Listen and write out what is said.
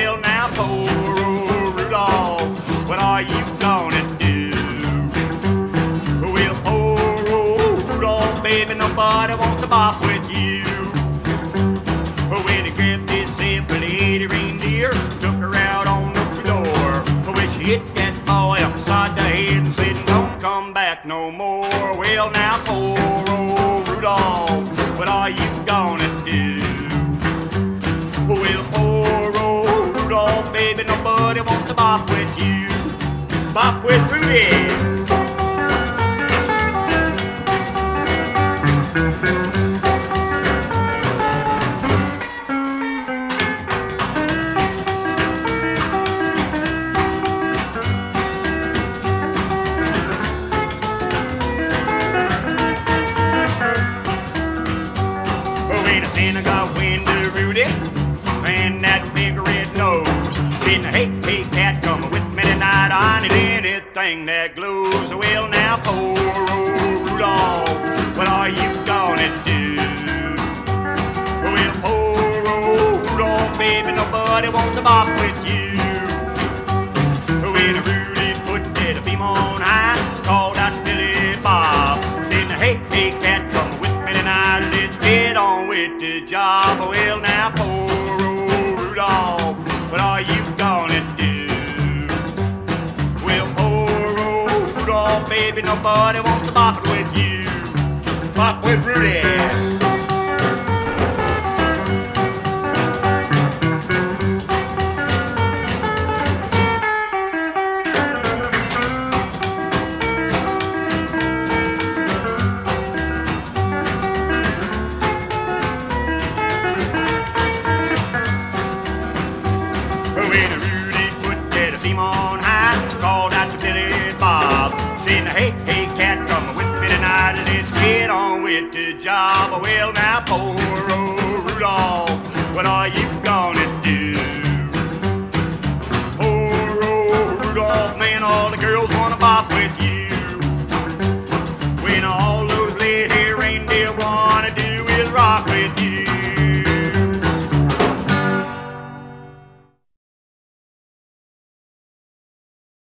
Well, now, poor old Rudolph, what are you gonna do? Well, poor old Rudolph, baby, nobody wants to bop with you. When he grabbed his simple lady reindeer, took her out on the floor. When she hit that boy upside the head and said, don't come back no more. Well, now, poor old Rudolph, what are you gonna do? Well, poor old Rudolph, baby, nobody wants to bop with you. Bop with Rudy. Synagogue window, Rudy, and that big red nose. Seen the hey, hey, cat, come with me tonight. I need anything that glows. Well, now, poor old Rudolph, what are you gonna do? Well, poor old Rudolph, baby, nobody wants to bop with you. When Rudy put that beam on high, called out Billy Bob. Seen the hey, hey, cat, come with me tonight. Let's get on with the job. Well, now, poor old Rudolph, what are you gonna do? Well, poor old Rudolph, baby, nobody wants to bop it with you. Bop with Rudy. On high, called out to Billy Bob, saying, hey, hey, cat, come with me tonight, let's get on with the job. Well, now, poor old Rudolph, what are you